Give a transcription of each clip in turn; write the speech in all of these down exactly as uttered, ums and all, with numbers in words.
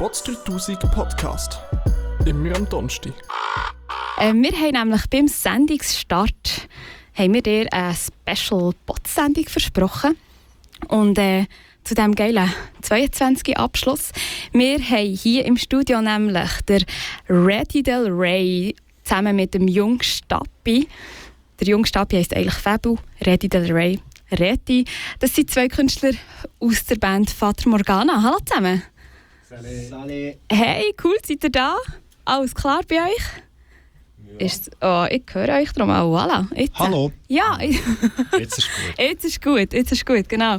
Bots dreitausend Podcast. Immer am Donnerstag. Äh, wir haben nämlich beim Sendungsstart haben wir dir eine Special-Bot-Sendung versprochen. Und äh, zu diesem geilen zweiundzwanzigsten Abschluss. Wir haben hier im Studio nämlich der Reddy Del Rey zusammen mit dem Jung Stappi. Der Jung Stappi heisst eigentlich Fabu, Reddy Del Rey. Reddy. Das sind zwei Künstler aus der Band Fata Morgana. Hallo zusammen. Salut. Hey, cool, seid ihr da? Alles klar bei euch? Ja. Ist, oh, ich höre euch darum auch. Voilà. Jetzt, Hallo. Ja. Jetzt ist gut. Jetzt ist gut, jetzt ist gut, genau.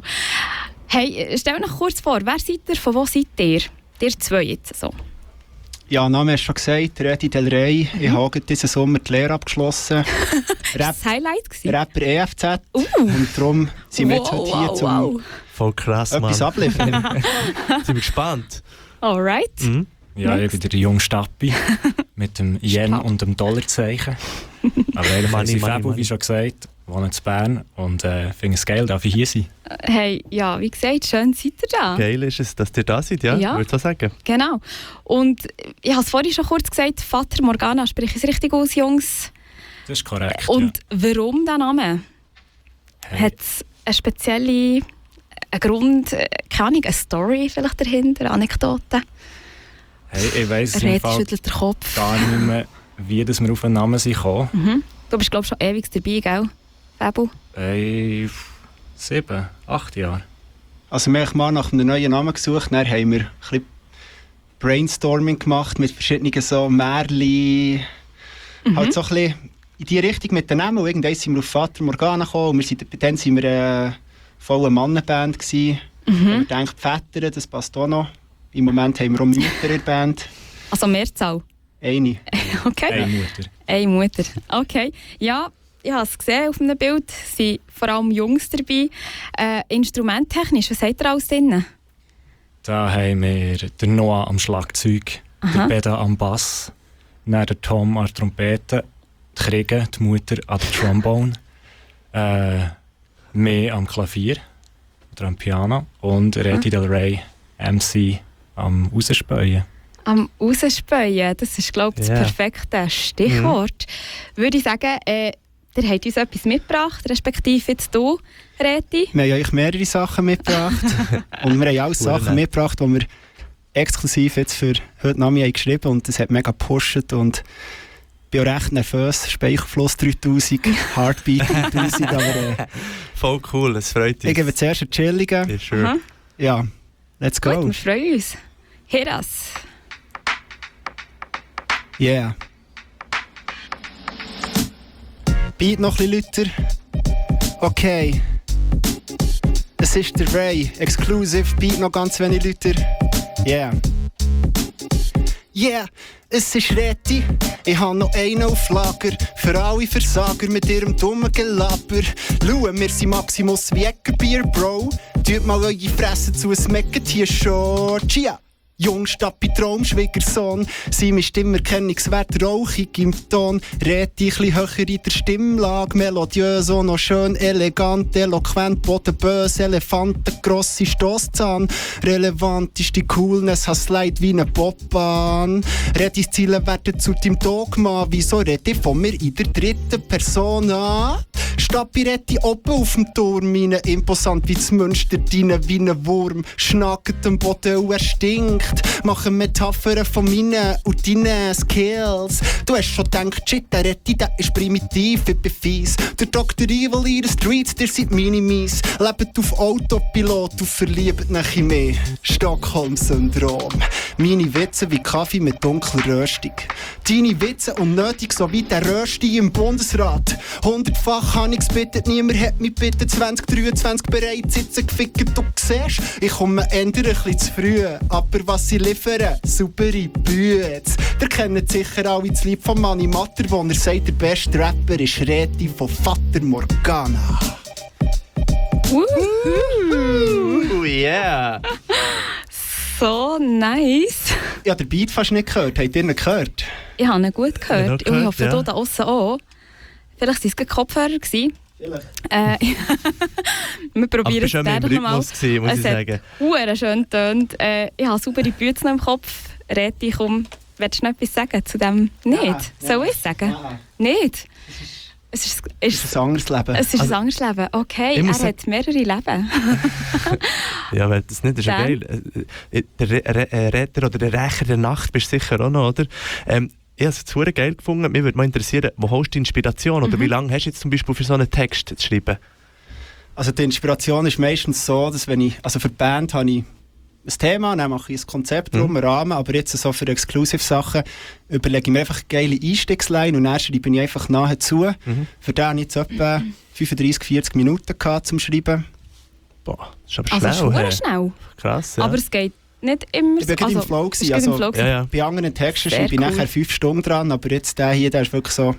Hey, stell euch noch kurz vor, wer seid ihr, von wo seid ihr? Ihr zwei jetzt so. Ja, Name hast du schon gesagt, Reddy Del Rey. Mhm. Ich habe diesen Sommer die Lehre abgeschlossen. Rap, das Highlight gewesen? Rapper E F Z. Uh. Und darum sind wir wow, jetzt heute hier, wow, um wow. Voll krass, etwas Mann. abliefern. Sind wir gespannt. Alright. Mhm. Ja, Next. ich bin der Jung Stappi mit dem Yen Stapp. und dem Dollarzeichen. Aber eigentlich Money, ist money, Fabu, money. wie schon gesagt, wohne in Bern und äh, finde es geil, darf ich hier sein. Hey, ja, wie gesagt, schön seid ihr da. Geil ist es, dass ihr da seid, ja? Ja. Würdest du sagen? Genau. Und ich habe es vorhin schon kurz gesagt, Fata Morgana, spreche ich es richtig aus, Jungs? Das ist korrekt, Und warum der Name? Hey. Hat es eine spezielle einen Grund, äh, keine Ahnung, eine Story vielleicht dahinter, Anekdote? Hey, ich weiss im Red Fall schüttelt den Kopf. gar nicht mehr, wie das wir auf einen Namen sind gekommen. Mhm. Du bist, glaube ich, schon ewig dabei, gell, Fabu? Hey, sieben, acht Jahre. Also wir haben mal nach einem neuen Namen gesucht, dann haben wir ein bisschen Brainstorming gemacht mit verschiedenen so Märchen. Mhm. Halt so ein bisschen in die Richtung mit den Namen. Und irgendwann sind wir auf Fata Morgana gekommen und wir sind, dann waren wir eine volle Mannenband gewesen. Mhm. Und wir denken, Väter, das passt auch noch. Im Moment haben wir auch Mütter in der Band. Also Mehrzahl? Eine. Okay. Hey, Mutter. Eine Mutter. Okay. Ja, ich habe es gesehen auf einem Bild. Es sind vor allem Jungs dabei. Äh, instrumenttechnisch, was habt ihr alles drin? Da haben wir den Noah am Schlagzeug, Aha. den Beda am Bass, dann der Tom an der Trompete, die Kriege, die Mutter an der Trombone, äh, mich am Klavier oder am Piano und Reddy Del Rey, M C, am Rausspäuen. Am Rausspäuen, das ist, glaube ich, das Yeah. perfekte Stichwort. Mhm. Würde ich sagen, äh, ihr habt uns etwas mitgebracht, respektive jetzt du, Reddy. Wir haben ja eigentlich mehrere Sachen mitgebracht. Und wir haben auch Sachen mitgebracht, die wir exklusiv jetzt für heute Nachmittag haben geschrieben haben. Und das hat mega gepusht. Und ich bin auch recht nervös. Speichelfluss dreitausend, Heartbeat dreitausend. Aber äh, Voll cool, es freut uns. ich gebe zuerst einen chilligen. Ja, sure. Aha. Ja, let's go. Gut, wir freuen uns. Hit us. Yeah. Beat noch ein bisschen lauter. Okay. Es ist der Ray. Exclusive. Beat noch ganz wenig lauter. Yeah. Yeah, es ist Reddy. Ich hab noch einen auf Lager. Für alle Versager mit ihrem dummen Gelaber. Schauen, wir sind Maximus wie Eckerbier, Bro. Tut mal eure Fresse zu, es meckert hier schon. Chia! Jung, Stappi, Traum, Schwiegersohn. Seine Stimme erkennungswert, rauchig im Ton. Red dich ein höher in der Stimmlage. Melodiös, auch noch schön, elegant, eloquent, bodenbös, Elefanten, grosse Stosszahn. Relevant ist die Coolness, hast Leid wie eine Popbahn. Redis Ziele werden zu deinem Dogma. Wieso red ich von mir in der dritten Persona? Stappi Reddi oben auf dem Turm, meine imposant wie das Münster, deine wie ein Wurm. Schnackt am Boden und er stinkt. Machen Metaphern von meinen und deinen Skills. Du hast schon gedacht, shit, der Reddi, der ist primitiv, ich bin fies. Der Doktor Evil in den Streets, der sind Minimis. Lebt auf Autopilot und verliebt nach ihm mehr. Stockholm-Syndrom. Meine Witze wie Kaffee mit dunkler Röstung. Deine Witze unnötig, so wie der Rösti im Bundesrat. Hundertfach habe ich's bittet, niemand hat mich bitte zwanzig dreiundzwanzig bereits sitzen gefickt. Du siehst, ich komme ändern ein bisschen zu früh. Aber was sie liefern, saubere Bütze. Ihr kennt sicher alle das Lied von Mani Matter, wo er sagt, der beste Rapper ist Reddy von Fata Morgana. Oh yeah! So nice. Ich habe den Beat fast nicht gehört. Habt ihr ihn gehört? Ich habe ihn gut gehört. Ich habe ihn Ich auch hoffe, gehört, du da aussen auch. Vielleicht waren es gerade Kopfhörer gewesen. Äh, wir probieren es schon dann im doch nochmal. Rhythmus gewesen, muss Es ich hat sagen. verdammt schön getönt. Äh, ich habe saubere Bützen im Kopf. Reti, komm, willst du noch etwas sagen zu dem? Nicht? Ja, Soll ja. ich sagen? Ja. Nicht? Es ist, Es ist, ist ein anderes Leben. es ist Also- ein anderes Leben. Okay, Ich er muss hat mehrere Leben. Ja, weil das nicht, das ist ja Dann. geil. Äh, Der Re- Re- äh, Retter oder der Rächer der Nacht bist du sicher auch noch, oder? Ähm, ich habe es jetzt verdammt geil gefunden. Mich würde mal interessieren, wo holst du die Inspiration? Oder Mhm. wie lange hast du jetzt zum Beispiel für so einen Text zu schreiben? Also die Inspiration ist meistens so, dass wenn ich, also für die Band habe ich ein Thema, dann mache ich ein Konzept drum, Mhm. einen Rahmen, aber jetzt so für Exclusive-Sachen überlege ich mir einfach eine geile Einstiegsline und dann schreibe ich einfach nachher zu. Mhm. Für den hatte ich jetzt etwa fünfunddreissig, vierzig Minuten gehabt zum Schreiben. Boah, das ist aber Also schnell. schon hä? schnell. Krass, ja. Aber es geht nicht immer Ich war gerade also, im Flow. es Gewesen, ist gerade im also- Flow gewesen. ja, ja. Bei anderen Texten Sehr schreibe ich cool. nachher fünf Stunden dran, aber jetzt der hier, der ist wirklich so...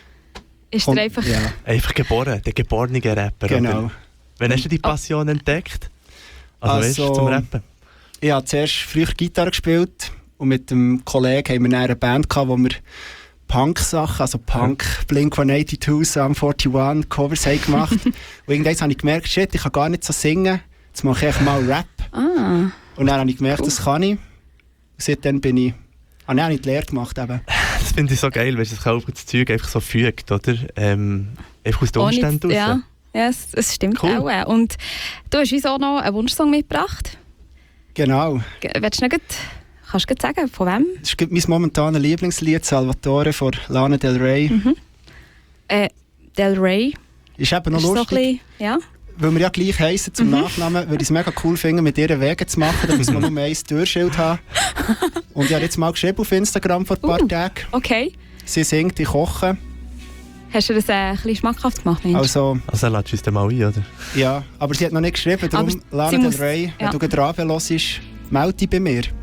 Ist kommt- er einfach... ja, Einfach geboren, der geborene Rapper. genau. Oder? Wann hast du die Passion entdeckt? Also, weißt du, Also- zum Rappen? Ich habe zuerst früher Gitarre gespielt und mit dem Kollegen haben wir dann eine Band gehabt, wo wir Punk-Sachen, also Punk, Blink one eighty-two, Sum forty-one, Covers haben gemacht. Und irgendwann habe ich gemerkt, shit, ich kann gar nicht so singen, jetzt mache ich einfach mal Rap. Ah, Und dann habe ich gemerkt, Cool. das kann ich. Und seitdem bin ich, habe ich auch nicht die Lehre gemacht. Eben. Das finde ich so geil, weil sich auch das Zeug einfach so fügt, oder? Ähm, einfach aus den ohne- Umständen raus. Ja, ja es, es stimmt Cool. auch. Und du hast uns auch noch einen Wunschsong mitgebracht. Genau. Ge- Willst du noch grad, kannst du grad sagen, von wem? Das ist mein momentanes Lieblingslied, Salvatore von Lana Del Rey. Mhm. Äh, Del Rey. Ist eben noch Ist so ein lustig, bisschen, ja. weil wir ja gleich heissen zum Mhm. Nachnamen, würde ich es mega cool finden, mit ihr Wege zu machen. Da muss man nur ein Türschild haben. Und ich habe jetzt mal geschrieben auf Instagram vor ein paar Uh. Tagen. Okay. Sie singt, ich koche. Hast du das äh, ein bisschen schmackhaft gemacht, Mensch? Also, Also lässt du uns dann mal ein, oder? ja. Aber sie hat noch nicht geschrieben, darum, Aber sie Lana muss- Del Rey, wenn ja. du gerade runterhörst, melde dich bei mir.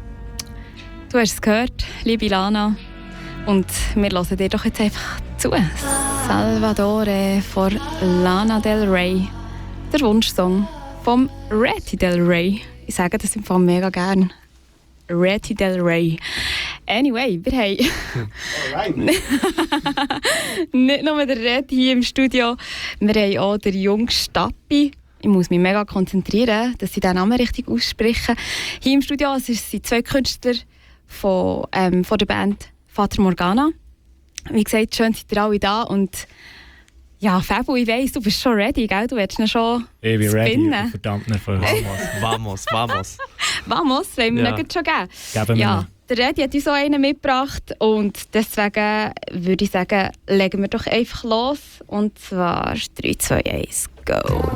Du hast es gehört, liebe Lana. Und wir hören dir doch jetzt einfach zu. Salvatore von Lana Del Rey. Der Wunschsong vom Reti Del Rey. Ich sage das im Fall mega gern. Reti Del Rey. Anyway, wir haben Alright. nicht nur den Reti hier im Studio, wir haben auch den jungen Stappi. Ich muss mich mega konzentrieren, dass ich den Namen richtig ausspreche. Hier im Studio es sind zwei Künstler von, ähm, von der Band Fata Morgana. Wie gesagt, schön seid ihr alle da. Und ja, Fabu, ich weiss, du bist schon ready, gell? Du willst ihn schon Ich bin ready, spinnen. ich bin verdammt nervös. Vamos, vamos. Vamos, wollen wir Ja. ihn gleich schon geben? Geben wir Ja, ihn. der Redi hat uns auch einen mitgebracht und deswegen würde ich sagen, legen wir doch einfach los. Und zwar drei, zwei, eins, go!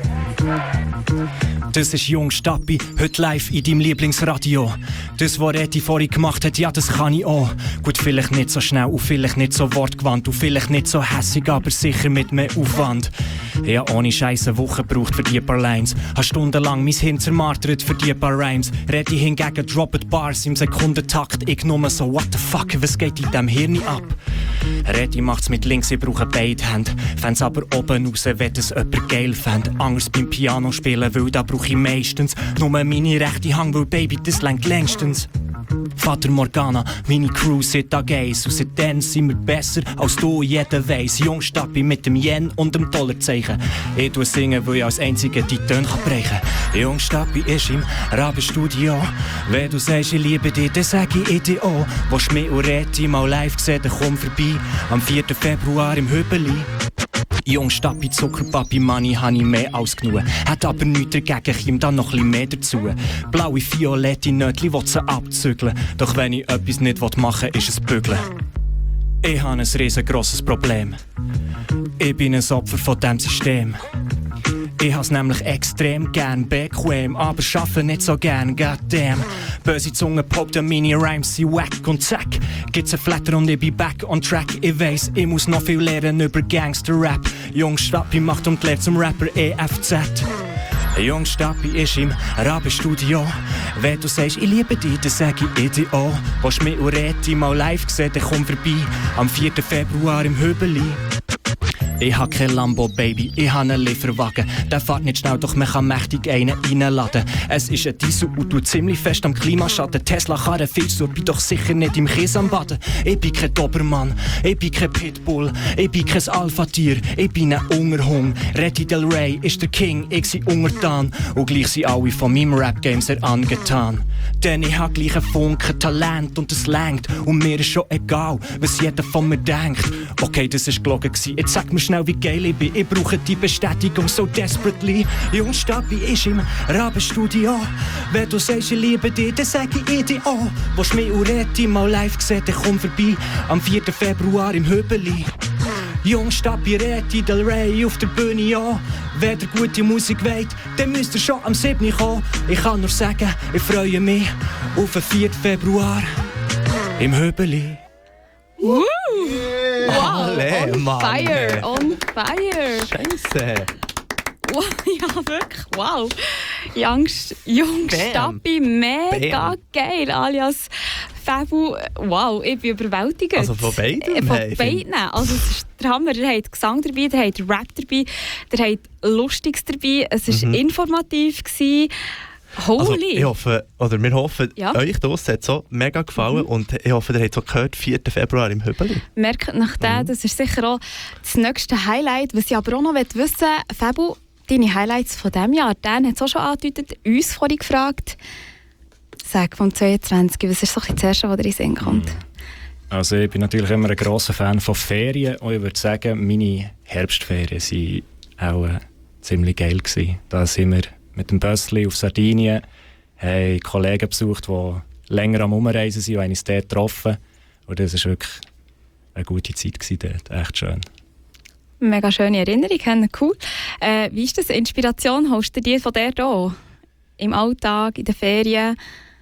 Das ist Jung Stappi, heute live in deinem Lieblingsradio. Das, was Reti vorhin gemacht hat, ja, das kann ich auch. Gut, vielleicht nicht so schnell und vielleicht nicht so wortgewandt und vielleicht nicht so hässig, aber sicher mit mehr Aufwand. Ich hab ohne Scheiß eine Woche gebraucht für die paar Lines. Hab stundenlang mein Hirn zermartert für die paar Rhymes. Reti hingegen droppet Bars im Sekundentakt. Ich nur so, what the fuck, was geht in dem Hirn ab? Reti macht's mit links, ich brauche beide Hände. Fänd's aber oben raus, wenn es jemand geil fänd. Anders beim Piano spielen, weil da brauch ich meistens nur meine rechte Hand, weil Baby, das lenkt längstens. Fata Morgana, meine Crew seit Tag eins. Und seitdem sind wir besser, als du jeder weiss. Jung Stappi mit dem Yen und dem Dollarzeichen. Ich tu singen, weil ich als Einziger die Töne kann brechen. Jung Stappi ist im Rabenstudio. Wenn du sagst, ich liebe dich, dann sag ich dir auch. Willst mich und Reti mal live sehen, dann komm vorbei. Am vierten Februar im Hübeli. Jung Stappi, Zuckerpapi, Money, habe ich mehr als genug. Hat aber nichts dagegen, kommt dann noch ein mehr dazu. Blaue, violette Nötli, will sie abzügeln. Doch wenn ich etwas nicht machen will, ist es bügeln. Ich habe ein riesengroßes Problem. Ich bin ein Opfer von diesem System. Ich hab's nämlich extrem gern, bequem, aber schaffe nicht so gern, goddamn. Böse Zunge behaupten, meine Rhymes sind wack und zack. Gibt's ein Flatter und ich bin back on track. Ich weiss, ich muss noch viel lernen über Gangster-Rap. Jung Stappi macht und lehrt zum Rapper E F Z. Jung Stappi ist im Rabenstudio. Wenn du sagst, ich liebe dich, dann sag ich dir auch. Willst mich und Reti mal live sehen, dann komm vorbei. Am vierten Februar im Hübeli. Ich hab kein Lambo, Baby, ich hab einen Lieferwagen. Der fährt nicht schnell, doch man kann mächtig einen reinladen. Es ist ein Diesel und tut ziemlich fest am Klimaschaden. Tesla-Karre viel so, bin doch sicher nicht im Kies am Baden. Ich bin kein Dobermann, ich bin kein Pitbull, ich bin kein Alpha-Tier, ich bin ein Ungerhung. Reddy Del Rey ist der King, ich sei untertan. Und gleich sind alle von meinem Rap-Game sehr angetan. Denn ich hab gleich einen Funken Talent und es längt. Und mir ist schon egal, was jeder von mir denkt. Okay, das ist gelogen gewesen. Jetzt sag mir schnell, wie geil ich bin. Ich brauche die Bestätigung so desperately. Jungs, Stabi ist im Rabenstudio. Wenn du sagst, ich liebe dich, dann sag ich dir auch. Willst du mich und Reti mal live sehen, dann komm vorbei. Am vierten Februar im Hübeli. Jungs, Stabi, Reti Del Rey auf der Bühne, ja. Wenn ihr gute Musik wollt, dann müsst ihr schon am siebten kommen. Ich kann nur sagen, ich freue mich auf den vierten Februar im Hübeli. Woo! Wow, Alle, on Mann. fire, on fire. Scheisse. Wow, ja, wirklich, wow. Jungs, Jungs, Bam. Stabi, mega Bam. geil, alias Fabu. Wow, ich bin überwältigt. Also von beiden? Äh, Von Hey, beiden. Also es ist der Hammer. Ihr habt Gesang dabei, ihr habt Rap dabei, ihr habt Lustiges dabei. Es war Mhm. informativ gewesen. Holy! Also ich hoffe, oder wir hoffen, Ja. euch das hat so mega gefallen und ich hoffe, ihr habt so gehört, vierten Februar im Hübeli. Merkt nach dem, Mhm. das ist sicher auch das nächste Highlight. Was ich aber auch noch wissen will, Fabu, deine Highlights von diesem Jahr, Dan hat es auch schon angedeutet, uns vorhin gefragt. Sag, vom zweiundzwanzig, was ist so das Erste, was dir in den Sinn kommt? Also ich bin natürlich immer ein grosser Fan von Ferien und ich würde sagen, meine Herbstferien waren auch äh, ziemlich geil gewesen. Da sind wir mit dem Bössli auf Sardinien, haben Kollegen besucht, die länger am Umreisen sind und haben uns dort getroffen. Und das war wirklich eine gute Zeit gewesen dort, echt schön. Mega schöne Erinnerung, cool. Äh, wie ist das? Inspiration holst du dir von der da? Im Alltag, in den Ferien?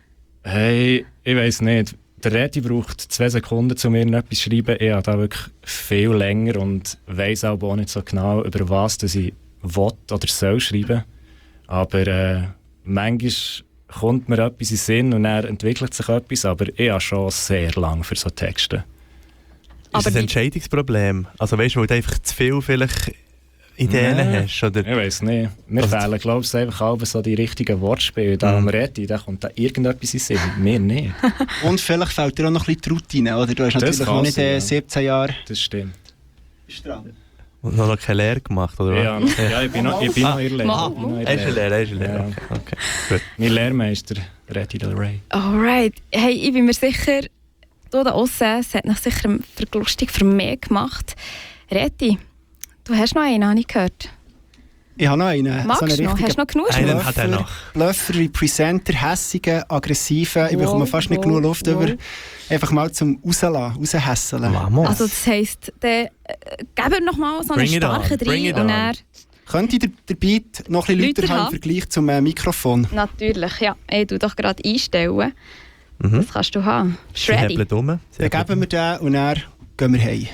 Hey, ich weiss nicht. Der Redi braucht zwei Sekunden, um mir etwas zu schreiben. Ich habe da wirklich viel länger und weiss auch nicht so genau, über was dass ich will oder soll schreiben. Aber äh, manchmal kommt mir etwas in den Sinn und dann entwickelt sich etwas. Aber ich habe schon sehr lange für so Texte. Ist Aber das wie- ein Entscheidungsproblem? Also weißt du, weil du einfach zu viel vielleicht Ideen Nee. hast? Oder? Ich weiss nicht. Mir Also- fehlen, glaube ich, einfach alle so die richtigen Wortspiele. Da am Redi, da kommt da irgendetwas in den Sinn. Mir nicht. Und vielleicht fällt dir auch noch ein bisschen die Routine, oder? Du hast Das natürlich kann noch nicht sein, äh, ja. siebzehn Jahre. Das stimmt. Bist du dran? Und noch keine Lehre gemacht, oder was? Ja, ja, ich bin noch, ich bin noch in der Lehre. Mal- Ich bin noch in Er der ist eine Lehre. Lehre, er ist eine Lehre. Ja. Okay, okay. Gut. Mein Lehrmeister, Reddy Del Rey. Alright. Hey, ich bin mir sicher, du da aussen, es hat dich sicher für lustig für mich gemacht. Reti, du hast noch einen, habe ich gehört. Ich habe noch einen. Magst so einen du noch? richtigen Hast du noch genug? Einen Bluffer, hat er noch. Bluffer, Representer, hässigen, aggressiven. Ich Wow, bekomme fast nicht wow, genug Luft wow. über. Einfach mal zum rauslassen, raushässeln. Vamos. Also das heisst, dann äh, geben noch mal so einen Bring it on, starken bring it rein und on. dann... Könnte der, der Beat noch ein bisschen Lauter lauter haben im haben? Vergleich zum äh, Mikrofon? Natürlich, ja. Ich tu doch gerade einstellen. Mhm. Das kannst du haben. Sie Ready. hebeln um. Sie Dann hebeln geben wir den und dann gehen wir heim.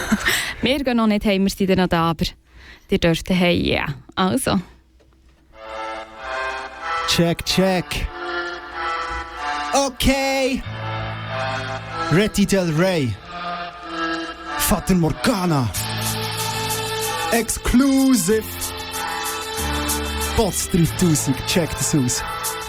Wir gehen noch nicht heim, wir sind dann noch da, aber ihr dürft heim, ja. Also. Check, check. Okay. Reddy Del Rey. Fata Morgana. Exclusive. Bots dreitausend, check das aus.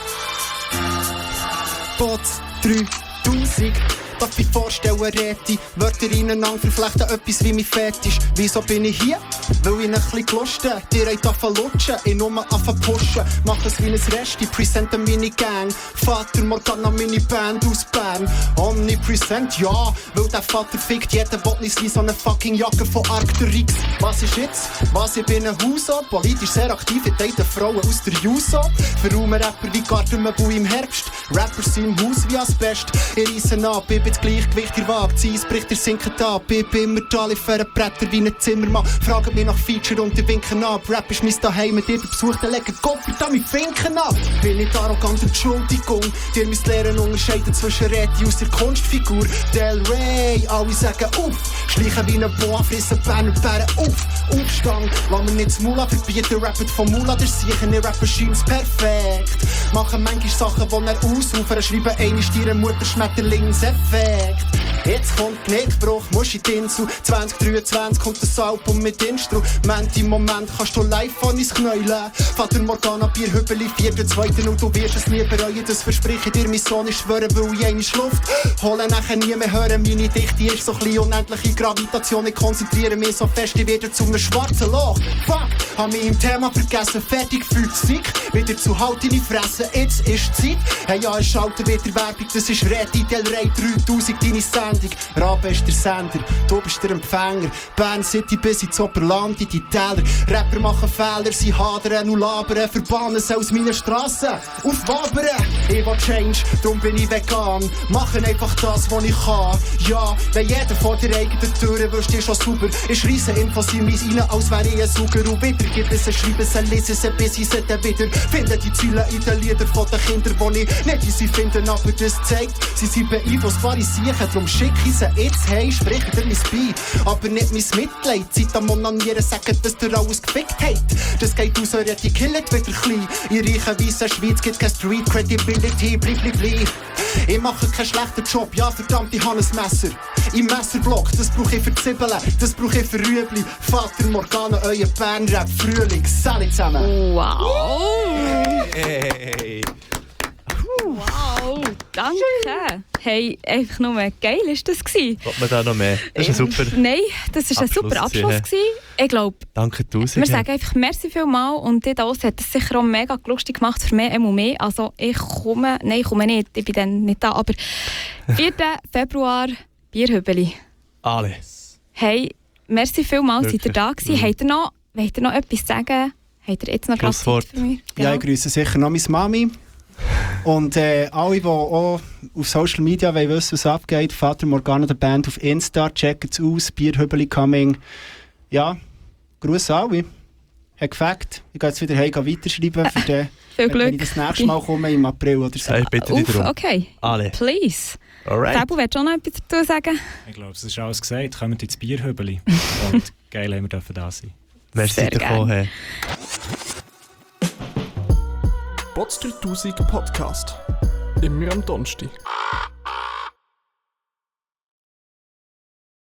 Bots dreitausend. Darf ich vorstellen, Reti, Wörter ineinander verflechten, etwas wie mein Fetisch. Wieso bin ich hier? Weil ich ein bisschen gelosten, dir ein Tafel lutschen, ich nur anfangen pushen. Mach das wie ein Resti, presente meine Gang. Vater Morgana, meine Band aus Bern. Omnipresent, ja, weil der Vater fickt, jeder will nicht sein, so eine fucking Jacke von Arcturix. Was ist jetzt? Was, ich bin ein Huso, politisch sehr aktiv, ich deute Frauen aus der Juso. Für Rapper wie Gartenmöbel im Herbst, Rappers sind im Haus wie Asbest. Ich reisse ab, ich bin das Gleichgewicht in der Waage, zieh es bricht, ihr sinkt ab. Ich bin immer da, liefere Bretter wie ein Zimmermann. Fragen mich nach Feature und ich winken ab. Rap ist mein Daheim, mit dir besucht, dann legen Gott verdammt mit Finken ab. Bin nicht arrogant, Entschuldigung. Dir müsst lernen unterscheiden zwischen Reti aus der Kunstfigur. Del Rey, alle sagen auf. Schleichen wie ein Boa, frissen Berner Bären auf. Aufstand, lass mir nicht das Mula verbieten. Rappet vom Mula, der Siechen, ihr Rapper scheint's perfekt. Machen manchmal Sachen, die er ausrufen. Schreiben eine Stiere, Mutter, Schmetterlingseffekt. Jetzt kommt Knickbruch, musst in die Insel. zwanzig dreiundzwanzig kommt das Album mit Instrument. Im Moment kannst du live von ins Knäulen. Vater Morgana, Bierhübeli, vierter, zweiter und du wirst es nie bereuen. Das verspreche ich dir, mein Sohn, ich schwöre, weil ich eine Schluft hole nachher nie mehr hören. Meine Dichte ist so klein, unendliche Gravitation. Ich konzentriere mich so fest, ich werde zu einem schwarzen Loch. Fuck, hab mich im Thema vergessen, fertig fühlt sich. Wieder zu halt in die Fresse, jetzt ist Zeit. Hey ja, es schaltet wieder Werbung, das ist Redi Del Rey dreitausend, deine Sendung. Rabe ist der Sender, du bist der Empfänger. Bern City bis ins Oberland, in die Täler. Rapper machen Fehler, sie hadern und labern. Verbannen sie aus meiner Strasse, auf Wabern. Ich will Change, darum bin ich vegan. Machen einfach das, was ich kann. Ja, wenn jeder vor der eigenen Tür wirst du schon super. Ich schreisse Infos in mich rein, als wäre ich ein Sauger. Und wieder gibt es, schreiben sie, lesen sie, bis ich sie dann wieder finde. Die Ziele in den Liedern von den Kindern, die ich nicht wie sie finden, aber das zeigt, sie sind beeinflussbare Siechen. Darum schicke ich sie jetzt, hey, sprich dir mein bei. Aber nicht mein Mitleid. Zeit am Onanieren sagen, dass ihr alles gefickt habt. Das geht aus, eurer die killt wieder klein. In reichen weissen Schweiz gibt's keine Street Credibility, bli bli bli. Ich mache keinen schlechten Job, ja verdammt, ich habe ein Messer. Im Messerblock, das brauche ich für Zwiebeln, das brauche ich für Rüebli. Vater Morgana, euer Bernrap Frühling. Salut zusammen. Wow! Hey. Wow, danke. Hey, einfach nur geil ist das gewesen. Wollt man da noch mehr? Das ist ein super Nein, das war ein Abschluss super Abschluss gewesen. gewesen. Ich glaube, Danke tausend. wir sagen einfach merci vielmals und dir das hat es sicher auch mega lustig gemacht für mehr und mehr. Also ich komme, nein ich komme nicht, ich bin dann nicht da, aber vierten Februar Bierhübeli. Alles. Hey, merci vielmals, seid ihr Wirklich. da gewesen. Mhm. Habt ihr noch, wollt ihr noch etwas sagen? Habt ihr jetzt noch gerade Schlusswort. Zeit für mich? Ja, ich grüße sicher noch meine Mami. Und äh, alle, die auch auf Social Media wollen wissen, was abgeht, Vater Morgana, der Band auf Insta, checkt es aus, Bierhübeli coming. Ja, grüße alle. Hat gefällt. Ich gehe jetzt wieder heim weiterschreiben, für den, Viel wenn Glück. ich das nächste Mal komme, im April oder so. Ich bitte dich Uff, darum. okay. Alle. Please. Alright. Sabu, willst du auch noch etwas dazu sagen? Ich glaube, es ist alles gesagt. Kommt ins Bierhübeli. Und geil, haben wir dürfen da sein. Merci Sehr davon. gerne. Hey. Bots dreitausend Podcast. Immer am Donnerstag.